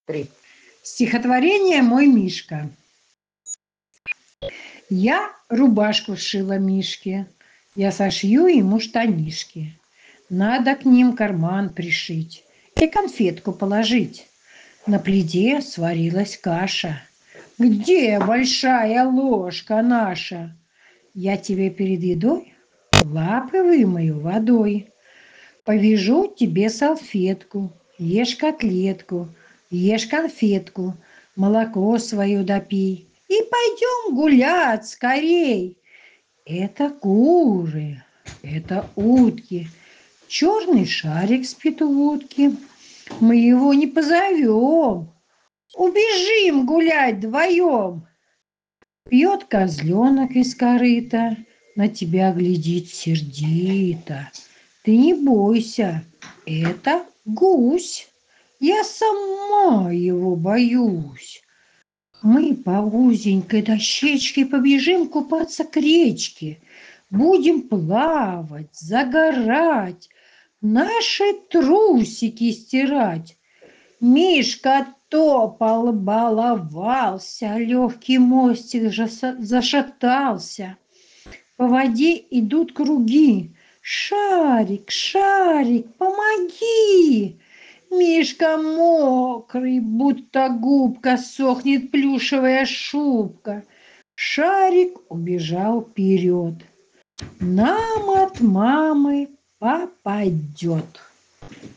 3. Стихотворение «Мой Мишка». Я рубашку сшила Мишке, я сошью ему штанишки. Надо к ним карман пришить и конфетку положить. На плите сварилась каша. Где большая ложка наша? Я тебе перед едой лапы вымою водой. Повяжу тебе салфетку, ешь котлетку, ешь конфетку, молоко свое допей. И пойдем гулять скорей. Это куры, это утки, черный шарик спит у утки. Мы его не позовем, убежим гулять вдвоем. Пьет козленок из корыта, на тебя глядит сердито. Ты не бойся, это гусь, я сама его боюсь. Мы по узенькой дощечке побежим купаться к речке. Будем плавать, загорать, наши трусики стирать. Мишка топал, баловался, легкий мостик зашатался. По воде идут круги. Шарик, шарик, помоги! Мишка мокрый, будто губка, сохнет плюшевая шубка. Шарик убежал вперед. Нам от мамы попадет.